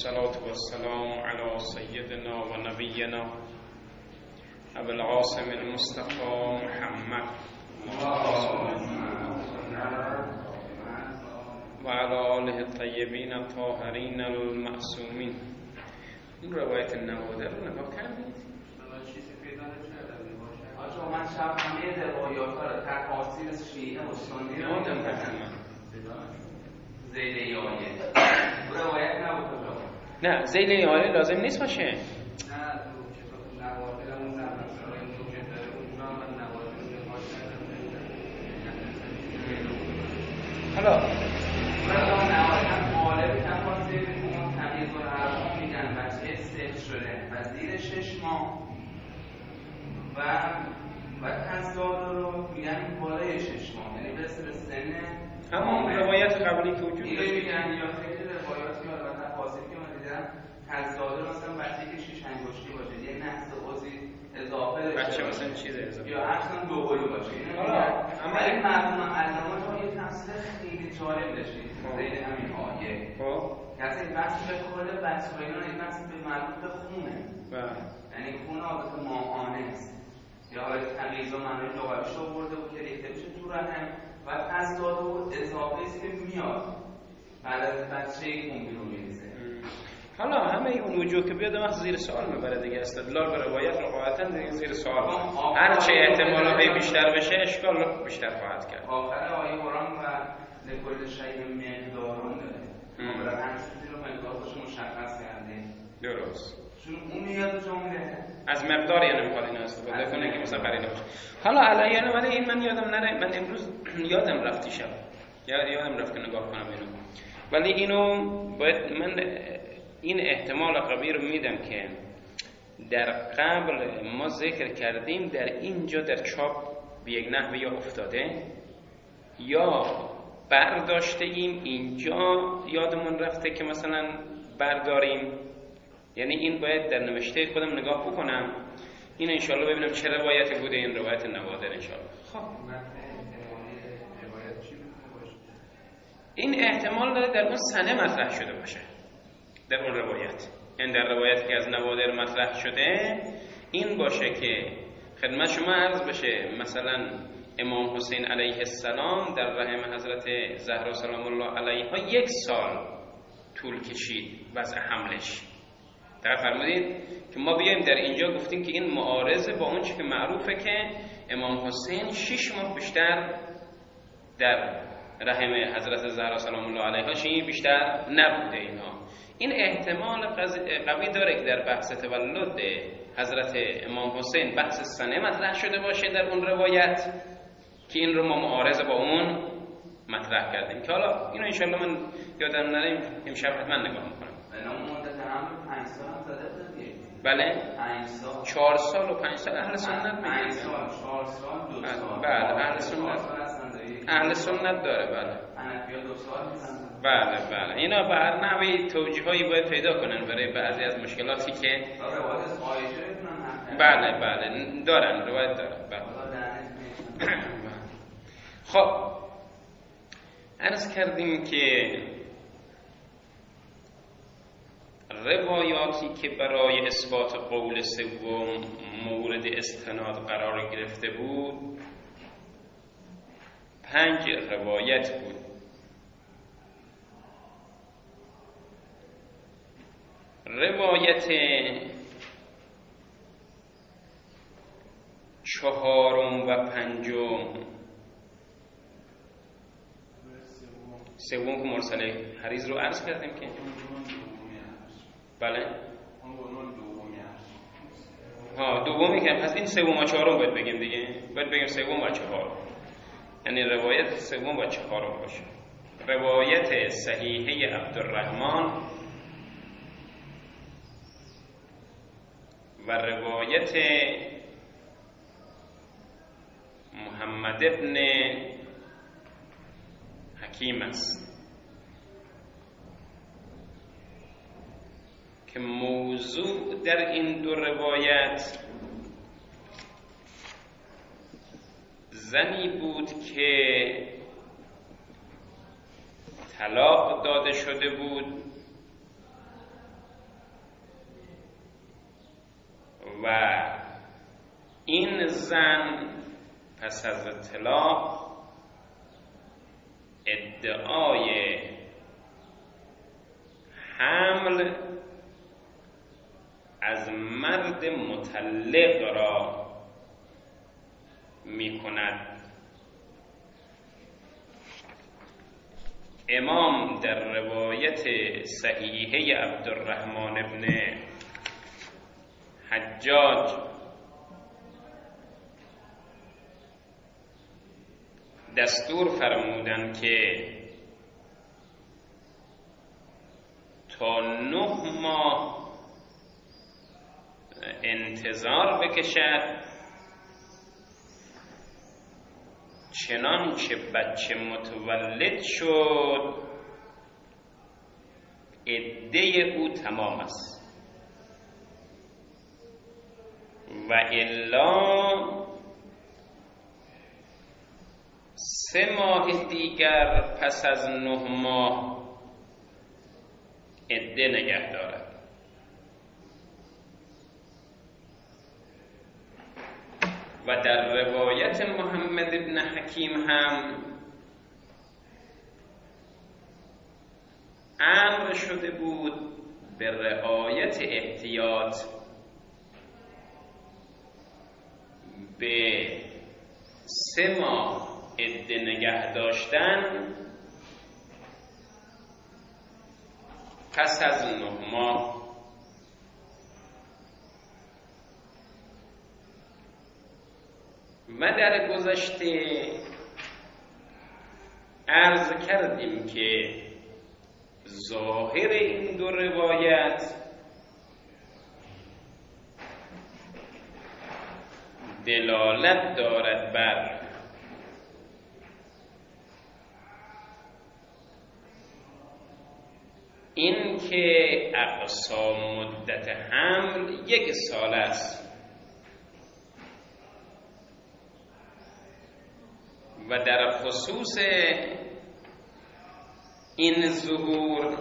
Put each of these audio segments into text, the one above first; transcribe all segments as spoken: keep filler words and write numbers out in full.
والصلاة والسلام على سيدنا و نبینا ابو العاصم المصطفى محمد و علی آله الطیبین الطاهرین المعصومین. این روایت نوادر رو نگاه کردید؟ آجا من شب همه روایات ها رو تفاسیر شیعه و سنی رو دیدم. زیل ای آیه روایت نبود کجا؟ نه زیل ای آیه لازم نیست باشه. نه تو کتاب نوادر همون زرمشترهای موجود داره اونجا من نوادر رو نگاه کردم. حالا من نوادر هم غالب تفاسیر اون تمیز و الارقام میگن بچه سفت شده و زیر شش ماه و و تزداد رو میگن بالای شش ماه، یعنی برسه به سن همون روایت قبلی که وجود داشت داشت. میگن یا خیلی روایاتی ها و تفاصیلی که من دیدم تزداد مثلا بچه که شیش انگشتی باشه، یه نحس عضوی اضافه داشته بچه باشه مثلا چیز اضافه یا اصلا دوقلو باشه. حالا اما این مردم علامات ها یه تفسیر خیلی جالب داشتید زیر همین آیه. خب یعنی این بحث به کل بچه ها اینا این بحث به مربوط به خونه، یعنی خون عادت ماهانه است یا حالا تمیز و معنی لغویش رو برده بود که ریخته بشه تو رحم و تزداد و اضافه است که میاد بعد از بچه خون بیرون میریزه. حالا همه اون وجوه که بیاد وقت زیر سوال میبره دیگه، استدلال به روایت رو قاعدتا زیر سوال میبره. هر چه احتمالاً بیشتر بشه اشکال بیشتر خواهد کرد. آخر آیه قرآن و لکل شیء مقدارون داره، ما برای هر چیزی رو مقدار خودش مشخص کردیم. درست. چون اون میاد جمله از مقدار یعنی میخواد اینو استفاده کنه که مثلا خریده باشه. حالا علیه ولی این من یادم نره، من امروز یادم رفت شب یا یادم رفت که نگاه کنم اینو، ولی اینو باید من این احتمال قوی رو میدم که در قبل ما ذکر کردیم در اینجا در چاپ به یک نحوه یا افتاده یا برداشته ایم اینجا یادمون رفته که مثلا برداریم، یعنی این باید در نوشته خودم نگاه بکنم این انشالله ببینم چه روایتی بوده این روایت نوادر انشالله. خب این احتمال داره در اون سنه مطرح شده باشه، در اون روایت، این در روایتی که از نوادر مطرح شده این باشه که خدمت شما عرض بشه مثلا امام حسین علیه السلام در رحم حضرت زهرا سلام الله علیها یک سال طول کشید وضع حملش. در فرمودید که ما بیایم در اینجا گفتیم که این معارضه با اون چی که معروفه که امام حسین شش ماه بیشتر در رحم حضرت زهرا سلام الله علیها چی بیشتر نبوده. اینا این احتمال قوی داره که در بحث تولد حضرت امام حسین بحث سنه مطرح شده باشه در اون روایت که این رو ما معارضه با اون مطرح کردیم که حالا اینو انشالله من یادم نره امشب حتما نگاه میکنم. پنج سال هم زده بودی؟ بله پنج سال چهار سال و پنج سال اهل سنت میگن. پنج سال چهار سال دو سال بله اهل سنت اهل سنت داره. بله حنفی‌ها دو سال میزنن. بله بله اینا به هر نحوی توجیهایی باید پیدا کنن برای بعضی از مشکلاتی که روایت از عایشه بتونن. بله بله دارن روایت دارن. بله خب عرض کردیم که روایاتی که برای اثبات قول سوم مورد استناد قرار گرفته بود پنج روایت بود. روایت چهارم و پنجم سوم که مرسل حریز رو عرض کردیم که بله ها دومی که پس این سوم و چهارم باید بگیم دیگه، باید بگیم سوم و چهارم، یعنی روایت سوم و چهارم باشه. روایت صحیحه عبدالرحمن و روایت محمد ابن حکیم است که موضوع در این دو روایت زنی بود که طلاق داده شده بود این زن پس از اطلاق ادعای حمل از مرد مطلق را می کند. امام در روایت صحیحه عبدالرحمن ابن حجاج دستور فرمودند که تا نه ماه انتظار بکشد، چنانچه بچه متولد شد عده او تمام است و الا سه ماه دیگر پس از نه ماه عده نگه دارد. و در روایت محمد ابن حکیم هم امر شده بود به رعایت احتیاط به سه ماه عده نگه داشتن پس از نه ماه. و در گذشته عرض کردیم که ظاهر این دو روایت دلالت دارد بر این که اقصا مدت حمل یک سال است و در خصوص این ظهور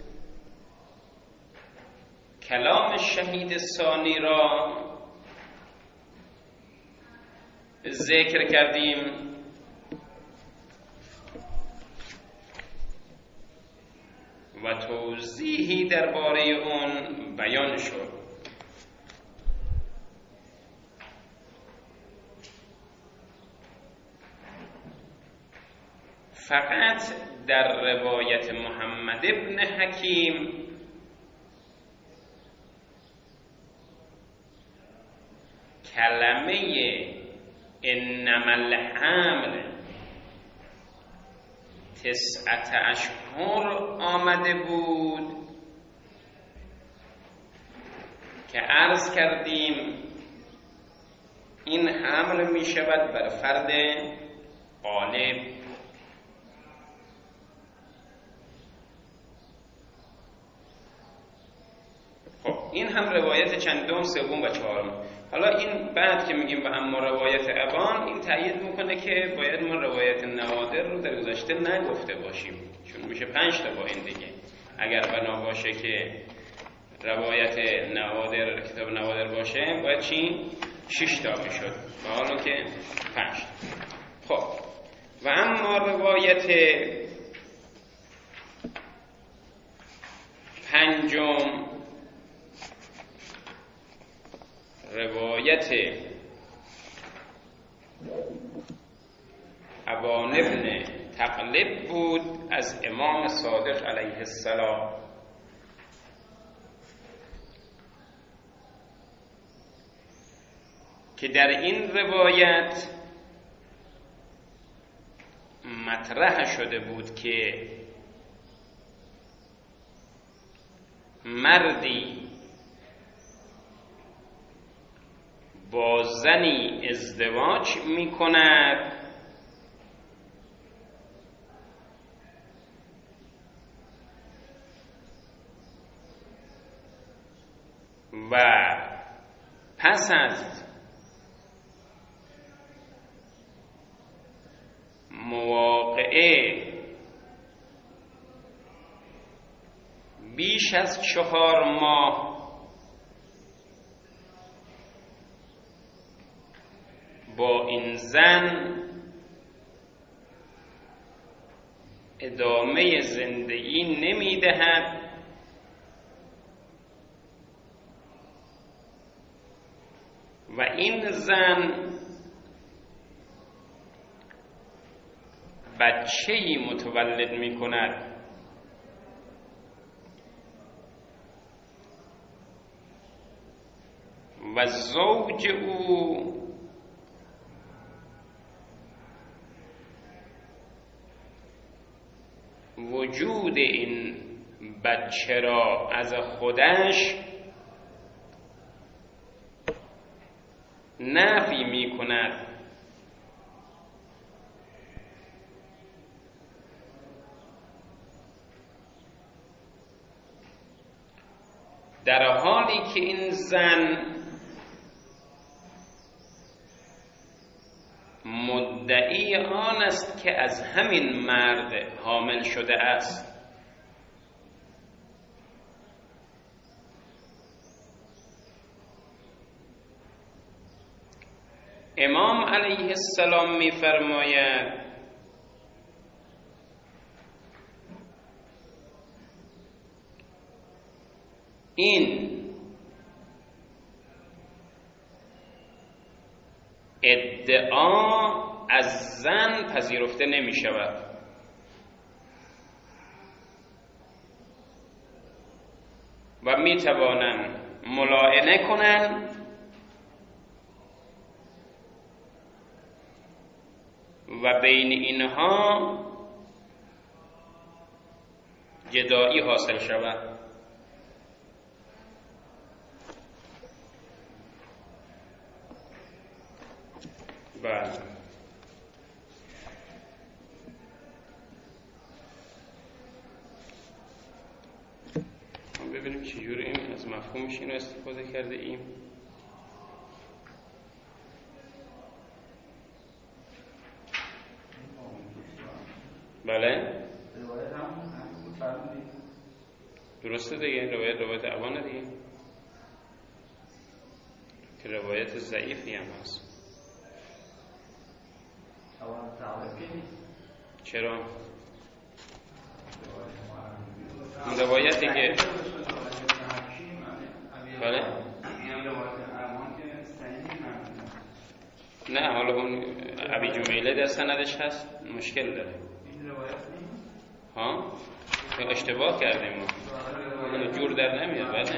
کلام شهید ثانی را ذکر کردیم و توضیحی درباره اون بیان شد. فقط در روایت محمد ابن حکیم کلمه انما الحمل تسعت اشهر آمده بود که عرض کردیم این حمل می شود بر فرد غالب. خب این هم روایت چندم، سوم و چهارم. حالا این بعد که میگیم و اما روایت ابان، این تأیید میکنه که باید ما روایت نوادر رو در گذشته نگفته باشیم، چون میشه پنج تا با این دیگه. اگر بنا باشه که روایت نوادر کتاب نوادر باشه باید چی؟ شش تا میشد و حالا که پنج تا. خب و اما روایت پنجم، روایت ابان ابن تقلب بود از امام صادق علیه السلام که در این روایت مطرح شده بود که مردی با زنی ازدواج می کند و پس از مواقعه بیش از چهار ماه با این زن ادامه زندگی نمیدهد و این زن بچه‌ای متولد می کند و زوج او وجود این بچه را از خودش نفی می کند در حالی که این زن مدعی آن است که از همین مرد حامل شده است. امام علیه السلام می فرماید این ادعا از زن پذیرفته نمی شود و می توانند ملاعنه کنند و بین اینها جدایی حاصل شود. بله ببینیم چجوری این از مفهومش اینو استفاده کرده ایم. بله درسته دیگه، این روایت روایت ابانه دیگه که روایت ضعیفی هم هست. چرا؟ این روایتی که بله نه حالا اون ابی جمیله در سندش هست مشکل داره ها اشتباه کردیم ما جور در نمیاد. بله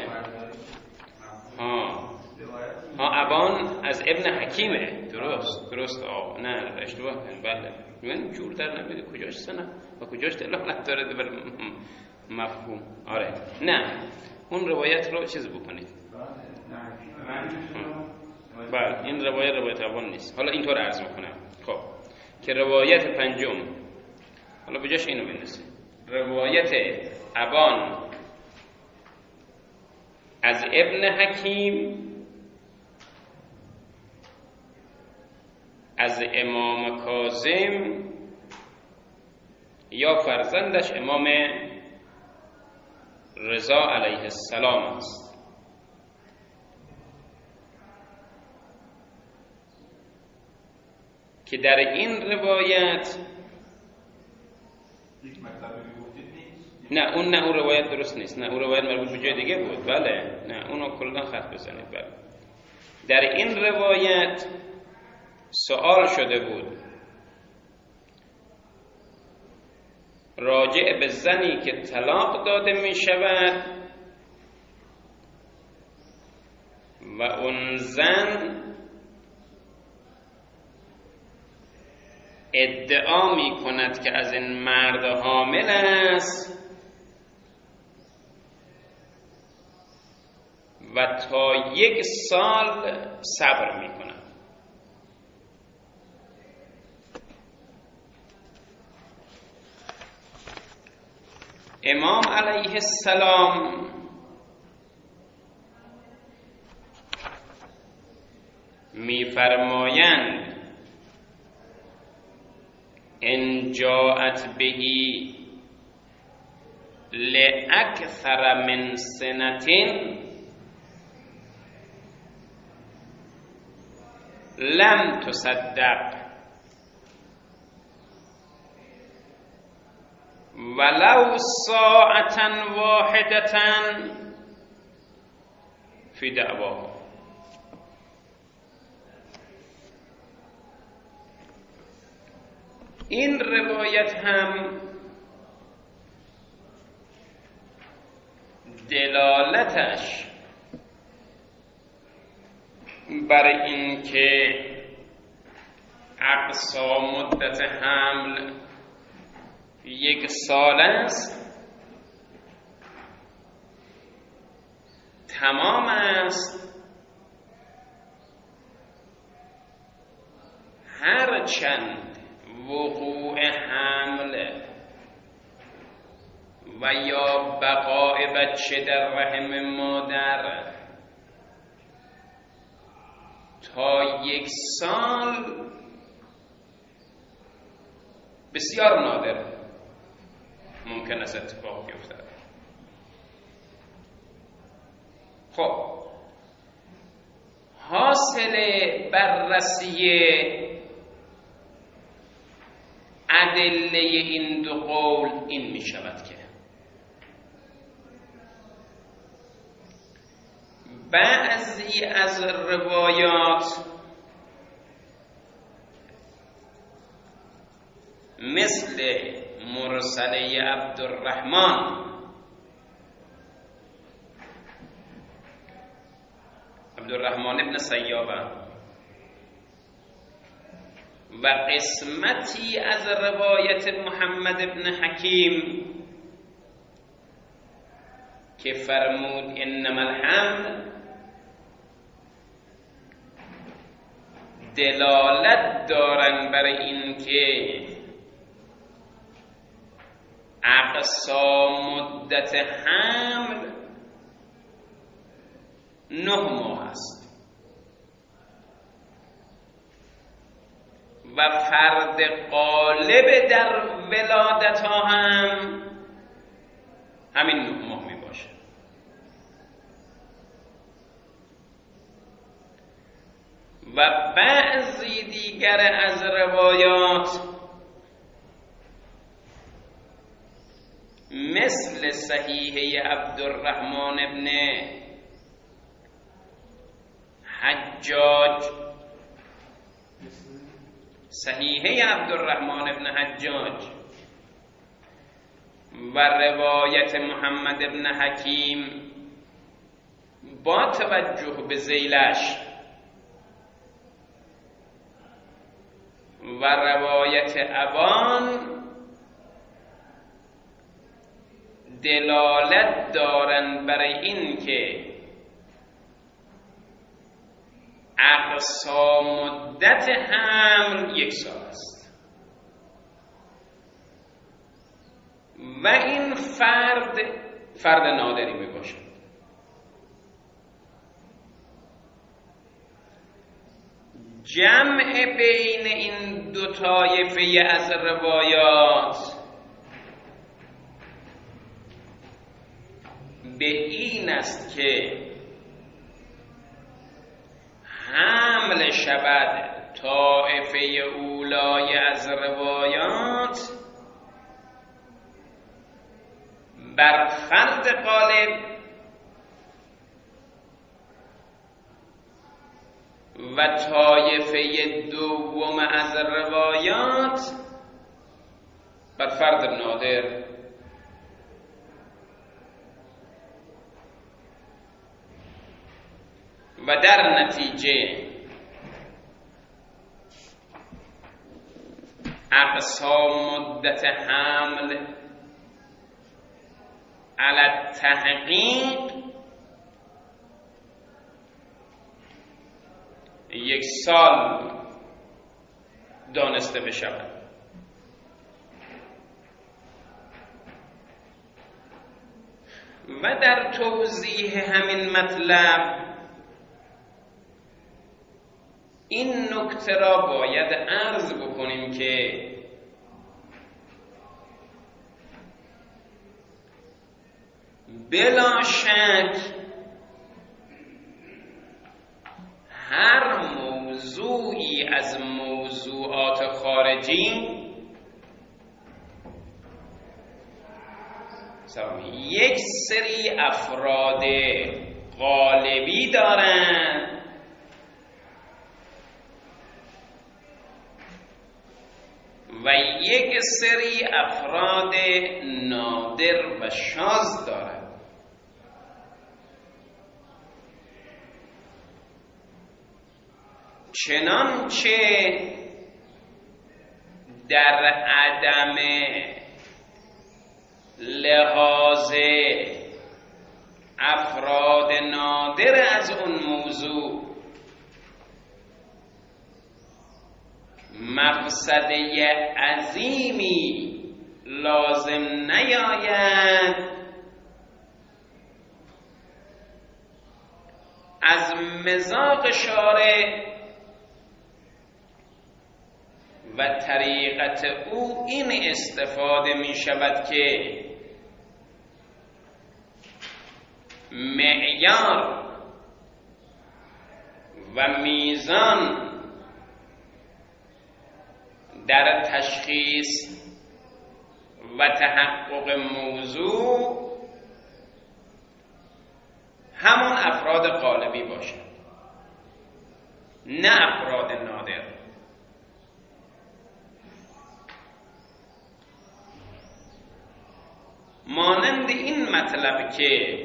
ها ها ابان از ابن حکیمه. درست درست آه نه اشتباه کردیم. بله من جور در نمیاد کجاش سند و کجاش دلالت داره بر مفهوم. آره نه اون روایت رو چیز بکنید. بله این روایت روایت ابان نیست. حالا اینطور عرض میکنم خب که روایت پنجم حالا بجاش اینو بنویسید. روایت ابان از ابن حکیم از امام کاظم یا فرزندش امام رضا علیه السلام است. که در این روایت نه اون نه اون روایت درست نیست. نه اون روایت مربوط به جای دیگه بود. بله نه اونو کلا خط بزنید. بله در این روایت سوال شده بود راجع به زنی که طلاق داده می شود و اون زن ادعا می کند که از این مرد حامل است و تا یک سال صبر می کند. امام علیه السلام می فرمایند ان جاءت بهی لأکثر من سنة لم تصدق ولو ساعة واحدة فی دعوا. این روایت هم دلالتش بر این که اقصا مدت حمل یک سال است تمام است، هرچند وقوع حمل و یا بقای بچه در رحم مادر تا یک سال بسیار نادر ممکن است اتفاق بیفتد. خب حاصل بررسی ادله این دو قول این می شود که بعضی از روایات مثل مرسله عبدالرحمن عبدالرحمن ابن سیابه و قسمتی از روایت محمد ابن حکیم که فرمود انما الحمل، دلالت دارن بر این که اقصا مدت حمل نه ماه است و فرد غالب در ولادت ها هم همین نه ماه می باشه. و بعضی دیگر از روایات مثل صحیحه عبدالرحمن ابن حجاج صحیحه عبدالرحمن ابن حجاج و روایت محمد ابن حکیم با توجه به ذیلش و روایت ابان دلالت دارن برای این که اقصا مدت حمل یک سال است و این فرد فرد نادری می باشد. جمع بین این دو طایفه از روایات به این است که حمل شود طایفه اولای از روایات بر فرد غالب و طایفه دوم از روایات بر فرد نادر. و در نتیجه اقصا مدت حمل علی تحقیق یک سال دانسته بشود. و در توضیح همین مطلب این نکته را باید عرض بکنیم که بلا شک هر موضوع موضوعی از موضوعات خارجی یک سری افراد غالبی دارن و یک سری افراد نادر و شاذ دارن. چنانچه در عدم لحاظ افراد نادر از اون موضوع مقصده عظیمی لازم نیاید، از مذاق شارع و طریقت او این استفاده می شود که معیار و میزان در تشخیص و تحقق موضوع همون افراد غالبی باشد، نه افراد نادر. مانند این مطلب که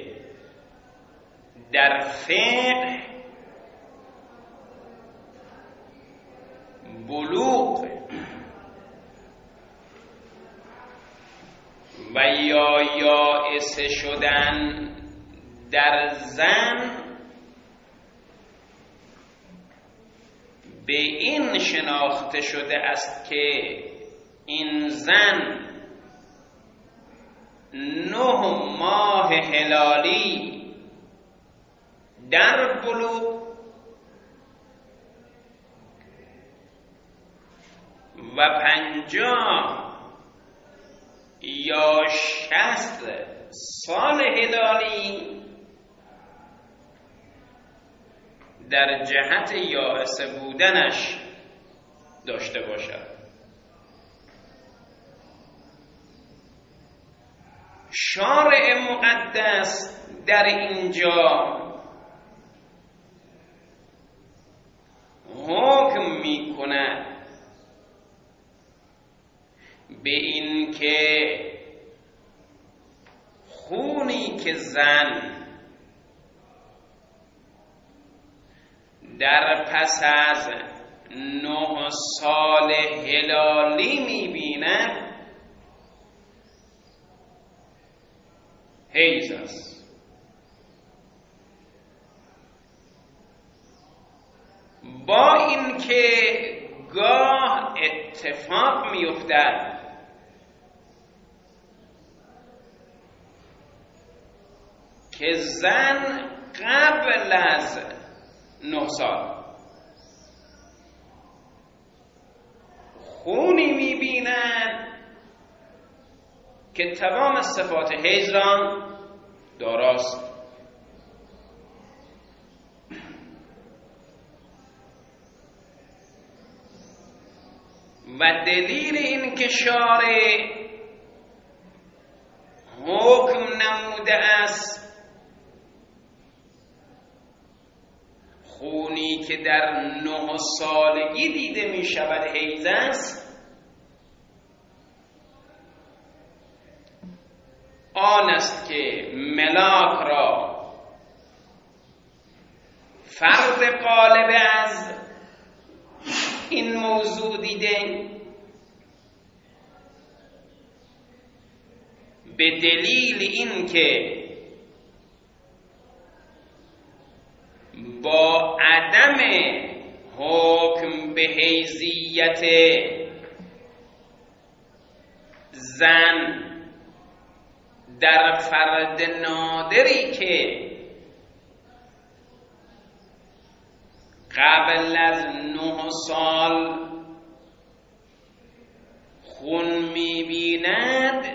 در فقه بلوغ و یا یائسه شدن در زن به این شناخته شده است که این زن نه ماه هلالی در بلوغ و پنجاه یا شصت سال هلالی در جهت یائسه بودنش داشته باشد. شارع مقدس در اینجا حکم می کند به این که خونی که زن در پس از نه سال هلالی می بیند حیض است. با اینکه گاه اتفاق می‌افتد که زن قبل از نه سال خونی می‌بیند که تمام صفات حیض را داراست، و دلیل این که شارع حکم نموده است خونی که در نه سالگی دیده می شود حیض است، آن است که ملاک را فرد غالب از این موضوع دیده به دلیل این که با عدم حکم به حیضیت زن در فرد نادری که قبل از نه سال خون می‌بیند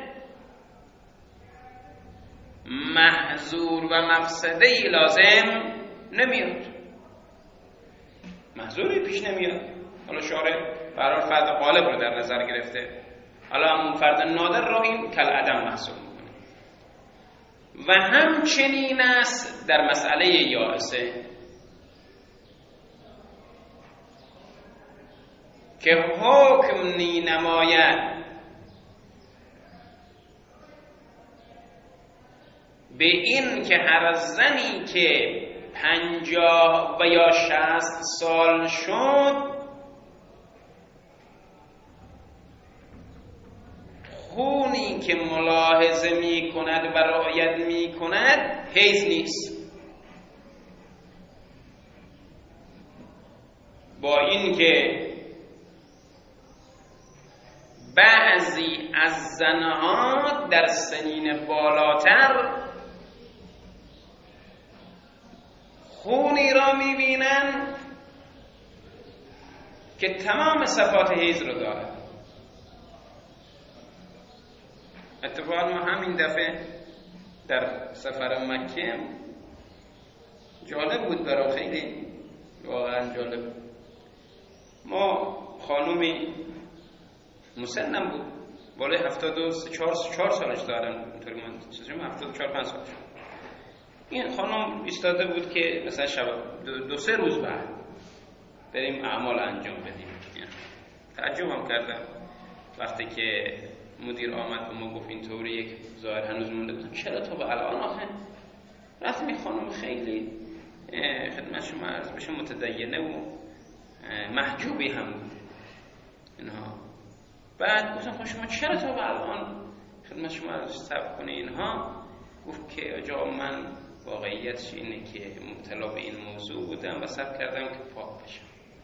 محظور و مفسده‌ای لازم نمیاد. محظوری پیش نمیاد. حالا شارع برای فرد غالب رو در نظر گرفته، حالا همون فرد نادر رو این کل عدم محسوب میکنه. و همچنین است در مسئله یائسه که حکم نی نماید به این که هر زنی که پنجاه و یا شصت سال شد خونی که ملاحظه می کند و رعایت می کند حیض نیست، با این که بعضی از زنها در سنین بالاتر خونی را میبینن که تمام صفات حیض رو دارد. اتفاقا ما همین دفعه در سفر مکه جالب بود برای خیلی، واقعا جالب. ما خانومی مسنم بود، بالای هفتاد و چهار چهار سالش دارن، اینطوری من چیزی هفتاد و چهار پنج سالش. این خانم ایستاده بود که مثلا شب دو, دو سه روز بعد بریم اعمال انجام بدیم. تعجبم کردم وقتی که مدیر آمد و ما گفت اینطوری یک ظاهر هنوز مونده بود، چرا تا به الان آخه؟ رفتم این خانم خیلی خدمت شما عرض بشه متدینه و محجوبی هم بود اینها. بعد گفتم خب شما چرا تا به الان خدمت شما عرض صبر کنه اینها؟ گفت که آجا من واقعیتش اینه که مبتلا به این موضوع بودم و صبر کردم که پاک بشم.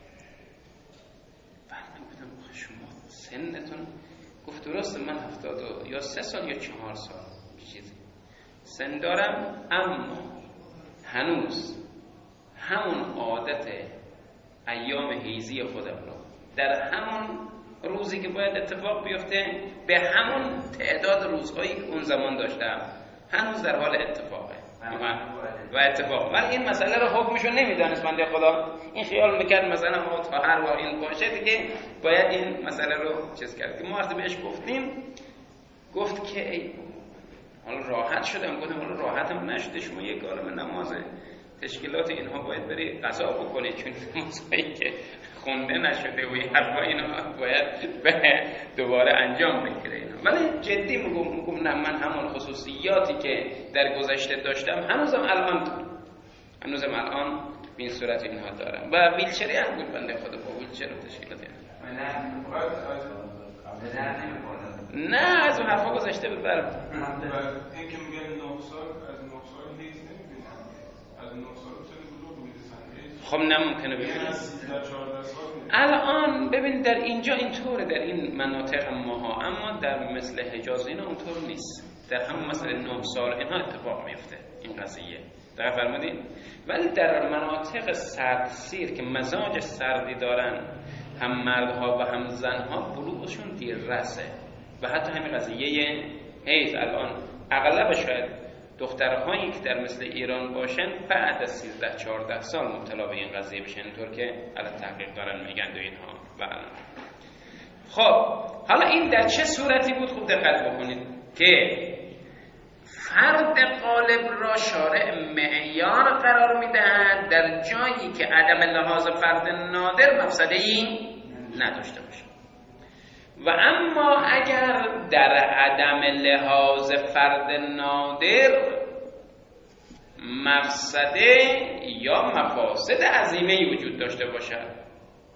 بعد من گفتم شما سنتون؟ گفت درسته من هفتاد و یا سه سال یا چهار سال چیزی سن دارم، اما هنوز همون عادت ایام حیضی خودم رو در همون روزی که باید اتفاق بیفته به همون تعداد روزهایی که اون زمان داشتم هنوز در حال اتفاقه و اتفاق. ولی این مسئله رو حکمشو نمیدانست بنده خدا، این خیال میکرد مثلا ما تا هر وقت این باشه دیگه باید این مسئله رو چیز کرد. که ما وقتی بهش گفتیم گفت که ای حالا راحت شدم. گفتم حالا راحتم نشده، شما یک عالم نماز تشکیلات اینها باید بری قضا بکنید، چون نمازهایی که خونده نشده و این حرفا اینا باید به دوباره انجام بگیره اینا. ولی جدی میگم میگم نه، من همون خصوصیاتی که در گذشته داشتم هنوزم الان دارم، هنوزم الان به این صورت اینها دارم. و ویلچری هم بود بنده خدا با ویلچر و تشکیلات نه از اون حرفا گذشته بود. برم این که میگن نه سال از نه سال نیز نمیبینن، از نه سال چه بلوغ میرسن؟ خب نه ممکنه ببینن الان. ببین در اینجا اینطوره، در این مناطق ماها، اما در مثل حجاز اینا اونطور نیست. در همون مثلا نه سال اینا اتفاق میفته این قضیه، دقیق فرمودین؟ ولی در مناطق سردسیر که مزاج سردی دارن هم مردها و هم زنها بلوغشون دیررسه و حتی همین قضیه حیض الان اغلب شاید دخترهایی که در مثل ایران باشن بعد از سیزده چهارده سال مبتلا به این قضیه بشن، اینطور که الان تحقیق دارن میگن و اینها. بله. خب حالا این در چه صورتی بود؟ خوب دقت بکنید که فرد غالب را شارع معیار قرار میدهد در جایی که عدم لحاظ فرد نادر مفسده‌ای نداشته باشه. و اما اگر در عدم لحاظ فرد نادر مفسده یا مفاسد عظیمه وجود داشته باشد،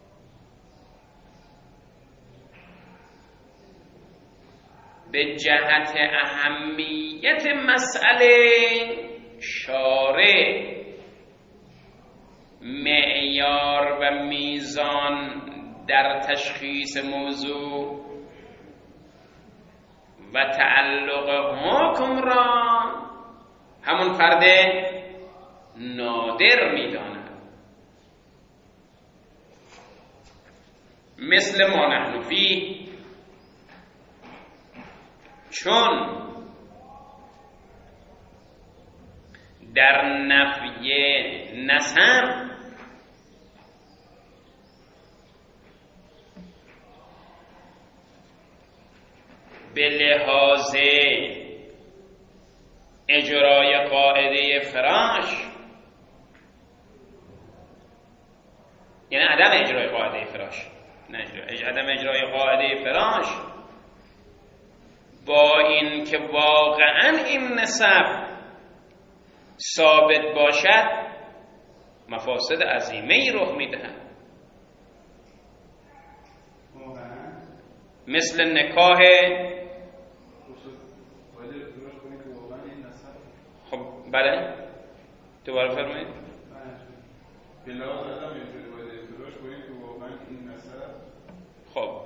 به جهت اهمیت مسئله شارع معیار و میزان در تشخیص موضوع و تعلق حکم را همون فرد نادر میداند. مثل ما نحن فیه، چون در نفی نسب به لحاظ اجرای قاعده فراش، یعنی عدم اجرای قاعده فراش، نه اجرای عدم اجرای قاعده فراش، با این که واقعا این نسب ثابت باشد مفاسد عظیمه‌ای رخ میدهد، مثل نکاح. خب بله دوباره فرمایید. خب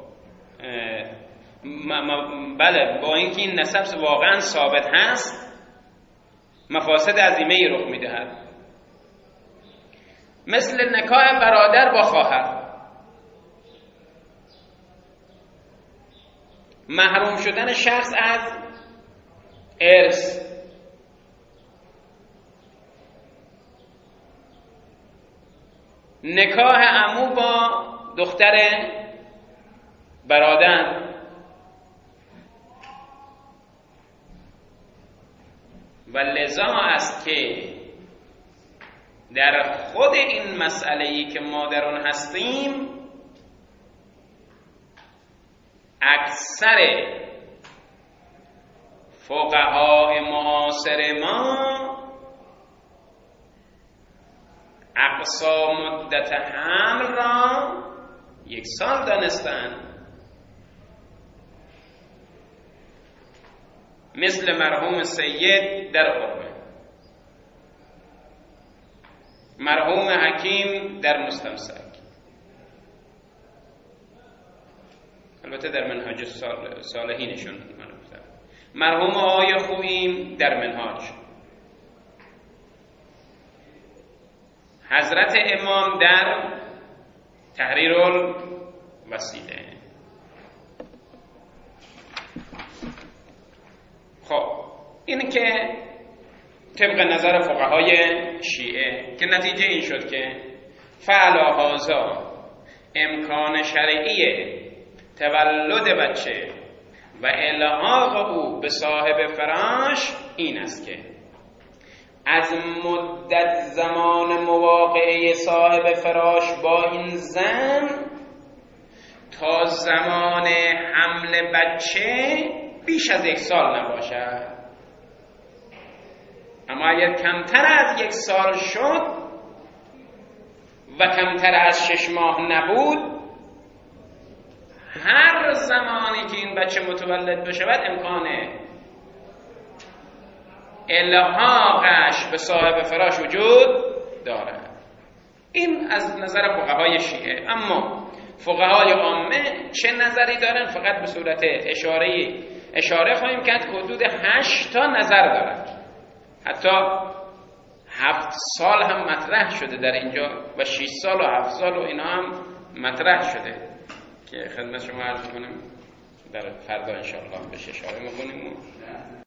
بله با اینکه این نسب واقعا ثابت هست مفاسد عظیمه‌ای رخ میدهد، مثل نکاح برادر با خواهر، محروم شدن شخص از ارث، نکاح عمو با دختر برادر، و لذا است که در خود این مسئله‌ای که ما در آن هستیم اکثر فقهای معاصر ما اقصا مدت حمل را یک سال دانستند، مثل مرحوم سید در عربه، مرحوم حکیم در مستمسک، البته در منهاج صالحینشون منوفتر، مرحوم آقای خوییم در منهاج، حضرت امام در تحریر الوسیله. خب این که طبق نظر فقهای شیعه که نتیجه این شد که فعلا هازا امکان شرعی تولد بچه و الحاق او به صاحب فراش این است که از مدت زمان مواقعه صاحب فراش با این زن تا زمان حمل بچه بیش از یک سال نباشد، اما اگر کمتر از یک سال شد و کمتر از شش ماه نبود، هر زمانی که این بچه متولد بشود امکان الحاقش به صاحب فراش وجود دارد. این از نظر فقهای شیعه. اما فقهای عامه چه نظری دارن؟ فقط به صورت اشاره اشاره خواهیم کرد که حدود هشت تا نظر دارد، حتی هفت سال هم مطرح شده در اینجا و شش سال و هفت سال و اینا هم مطرح شده که خدمت شما عرض کنیم در فردا انشاءالله بهش اشاره میکنیم.